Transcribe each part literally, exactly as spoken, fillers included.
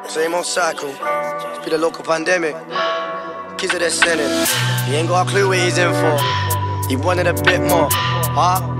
Same old cycle. It's been a local pandemic. Kids are there sinning. He ain't got a clue what he's in for. He wanted a bit more, huh?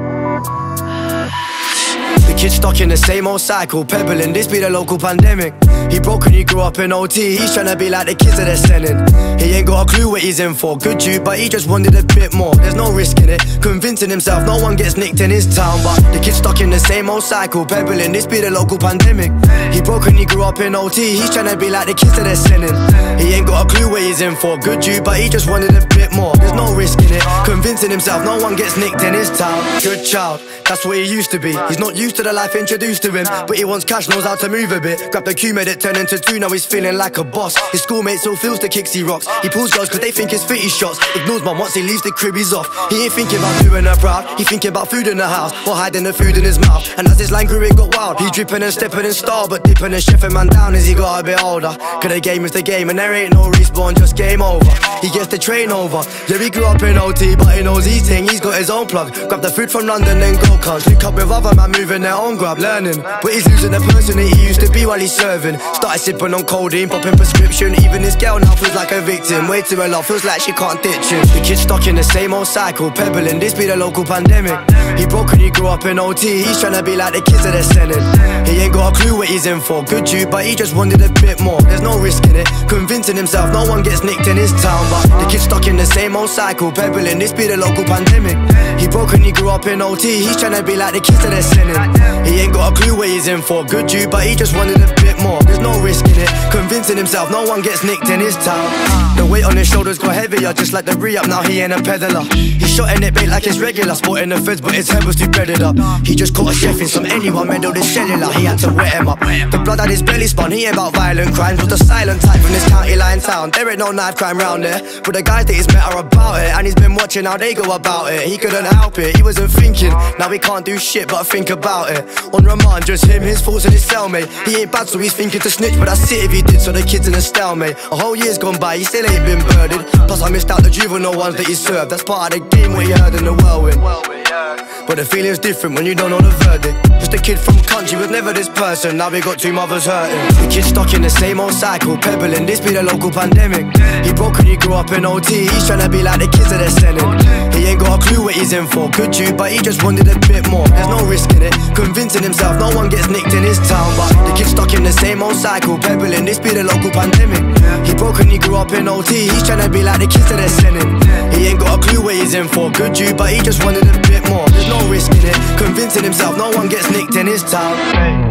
The kid's stuck in the same old cycle, pebbling, this be the local pandemic. He broke and he grew up in O T, he's tryna be like the kids that they're sending. He ain't got a clue what he's in for, good dude, but he just wanted a bit more. There's no risk in it, convincing himself no one gets nicked in his town. But the kid's stuck in the same old cycle, pebbling, this be the local pandemic. He broke and he grew up in O T, he's tryna be like the kids that they're sending. He ain't got a clue what he's in for, good dude, but he just wanted a bit more. There's no risk in it, convincing himself no one gets nicked in his town. Good child, that's what he used to be. He's not used to the life introduced to him, but he wants cash, knows how to move a bit. Grab the cue, made it turn into two, now he's feeling like a boss. His schoolmate still feels the kicks he rocks. He pulls girls cause they think his fitty shots. Ignores mum once he leaves the crib, he's off. He ain't thinking about doing her proud, he thinking about food in the house, or hiding the food in his mouth. And as his line grew it got wild, he dripping and stepping in style, but dipping and chefing man down as he got a bit older. Cause the game is the game and there ain't no respawn, just game over. He gets the train over. Yeah, he grew up in O T, but he knows his thing, he's got his own plug. Grab the food from London then go cons. Link up with other man moving their own grab, learning. But he's losing the person that he used to be while he's serving. Started sipping on codeine, popping prescription. Even his girl now feels like a victim. Way to her love, feels like she can't ditch him. The kid's stuck in the same old cycle, pebbling, this be the local pandemic. He broke and he grew up in O T, he's tryna be like the kids that they're sending. He ain't got a clue what he's in for, good dude, but he just wanted a bit more. There's no risk in it, convincing himself no one gets nicked in his town. But the kid's stuck in the same old cycle, pebbling, this be the local pandemic. He broke and he grew up in O T, he's tryna be like the kids that they're sending. He ain't got a clue what he's in for, good dude, but he just wanted a bit more. There's no risk in it, convincing himself no one gets nicked in his town. The weight on his shoulders got heavier, just like the re-up, now he ain't a peddler. He's shotting it bait like it's regular, sporting the feds but his head was too breaded up. He just caught a chef in some anyone meddled his cellular, he had to wet him up. The blood had his belly spun, he ain't about violent crimes, was the silent type from this county line town. There ain't no knife crime round there, but the guys that he's met are about it. And he's been watching how they go about it, he couldn't help it, he wasn't thinking. Now he can't do shit but think about it. On remand, just him, his thoughts and his cellmate. He ain't bad so he's thinking to snitch, but that's it if he did, so the kid's in a stalemate. A whole year's gone by, he still ain't been birded. Plus I missed out the juvenile ones that he served. That's part of the game, what he heard in the whirlwind. But the feeling's different when you don't know the verdict. Just a kid from country was never this person, now we got two mothers hurting. The kid's stuck in the same old cycle, pebbling, this be the local pandemic. He broke and he grew up in O T, he's tryna be like the kids that they're sending. He ain't got a clue what he's in for, good dude, but he just wanted a bit more. There's no risk in it, convincing himself no one gets nicked in his town. But the kid's stuck in the same old cycle, pebbling, this be the local pandemic. He broke and he grew up in O T, he's tryna be like the kids that they're sending. He ain't got a clue what he's in for, good dude, but he just wanted a bit more. There's no risk in it, convincing himself no one gets nicked in his town.